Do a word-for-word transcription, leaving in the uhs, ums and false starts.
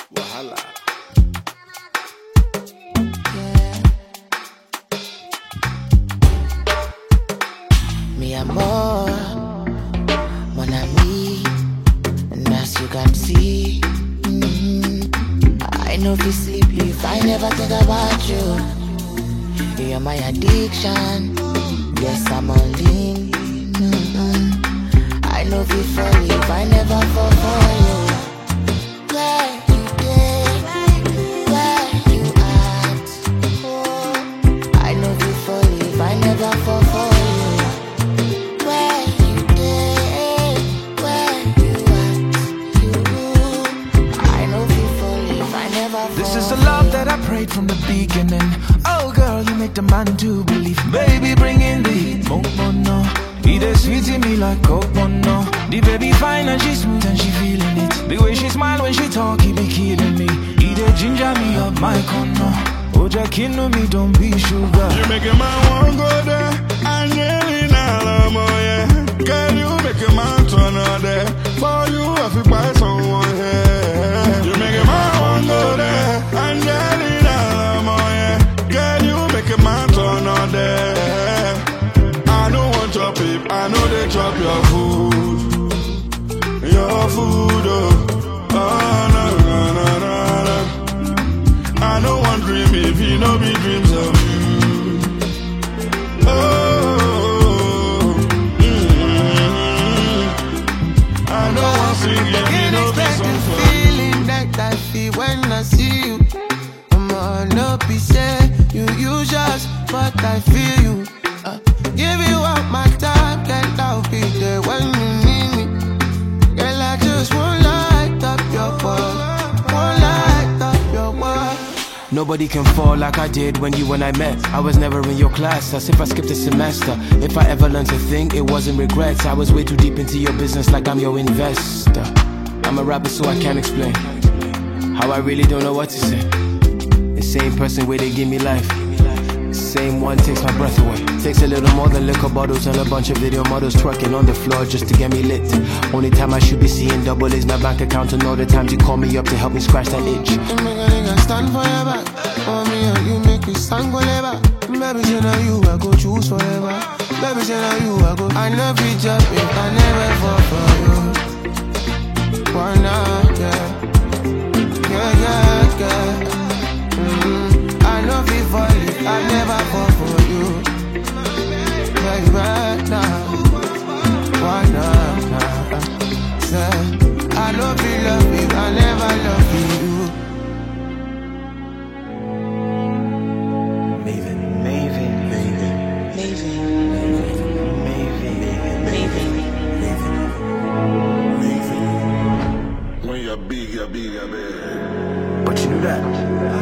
Wahala. Mi amor, mon ami, and as you can see, mm, I know if you sleep if I never think about you. You're my addiction, yes I'm on lean. Mm-hmm. I know if you fall if I never fall for you. Where you dey, where you at? Oh, I know if you fall if I never fall for you. This is a love that I prayed from the beginning. Oh girl, you make the man to believe. Baby, bring in the heat, oh, oh no. He dey sweet in me like oh, oh no. The baby fine and she smooth and she feeling it. The way she smile when she talk, he be killing me. He dey ginger me up my corner. Oh, just kill me, don't be sugar. You make a man want go there, Angelina Lamo, yeah. Can you make a man turn on there? For you, I feel buy someone here. You make a man want go there, Angelina Lamo, yeah. Can you make a man turn on there? I don't want your peep, I know they chop your food. Your food, oh, oh no, no, no, no, no. I don't want dream if you know me dreams of you. Oh, mm-hmm. I know I'm singing, you know this song for feeling that I feel when I see you. I'm on up, be say you use us, but I feel you. Uh, give you all my time, then I'll be there when you need me. Girl, I just won't light up your world, won't light up your world. Nobody can fall like I did when you and I met. I was never in your class, as if I skipped a semester. If I ever learned to think, it wasn't regrets. I was way too deep into your business like I'm your investor. I'm a rapper so I can't explain how I really don't know what to say. The same person where they give me life, the same one takes my breath away. Takes a little more than liquor bottles and a bunch of video models twerking on the floor just to get me lit. Only time I should be seeing double is my bank account, and all the times you call me up to help me scratch that itch. You make a nigga stand for your back. For me and you make me stand go labor. Baby, say now you I go choose forever. Baby, say now you I go. I never be just if I never fall for you. Why not, yeah. Yeah, yeah, yeah. Mm-hmm. I know if fall if I never fall for you. Baby, right now. Why not, nah. Say, I know if love if I never love you. Maven, Maven, Maven, Maven, Maven, Maven, when you're big, you're big, you're big. But you knew that.